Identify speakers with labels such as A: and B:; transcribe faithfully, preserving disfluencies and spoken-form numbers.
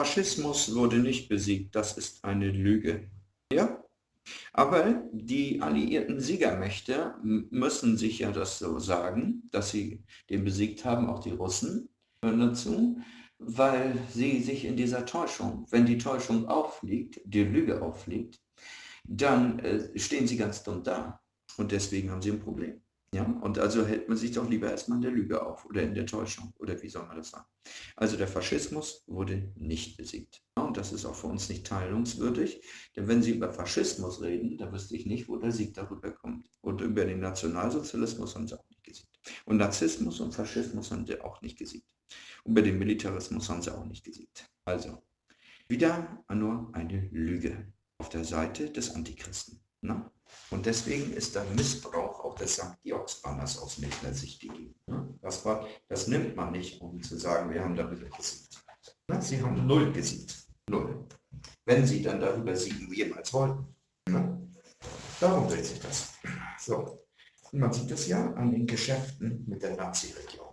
A: Faschismus wurde nicht besiegt, das ist eine Lüge. Ja? Aber die alliierten Siegermächte müssen sich ja das so sagen, dass sie den besiegt haben, auch die Russen hören dazu, weil sie sich in dieser Täuschung, wenn die Täuschung auffliegt, die Lüge auffliegt, dann äh, stehen sie ganz dumm da. Und deswegen haben sie ein Problem. Ja, und also hält man sich doch lieber erstmal in der Lüge auf oder in der Täuschung oder wie soll man das sagen. Also der Faschismus wurde nicht besiegt. Ja, und das ist auch für uns nicht teilungswürdig, denn wenn Sie über Faschismus reden, da wüsste ich nicht, wo der Sieg darüber kommt. Und über den Nationalsozialismus haben sie auch nicht gesiegt. Und Narzissmus und Faschismus haben sie auch nicht gesiegt. Und bei dem Militarismus haben sie auch nicht gesiegt. Also, wieder nur eine Lüge auf der Seite des Antichristen. Ne? Und deswegen ist der Missbrauch auch des Sankt Georgs-Banners aus Mittler Sicht gegeben. Ne? Das, war, das nimmt man nicht, um zu sagen, wir haben darüber gesiegt. Ne? Sie haben null gesiegt. Null. Wenn sie dann darüber siegen, wie jemals wollten. Ne? Darum dreht sich das. So. Und man sieht das ja an den Geschäften mit der Nazi-Regierung.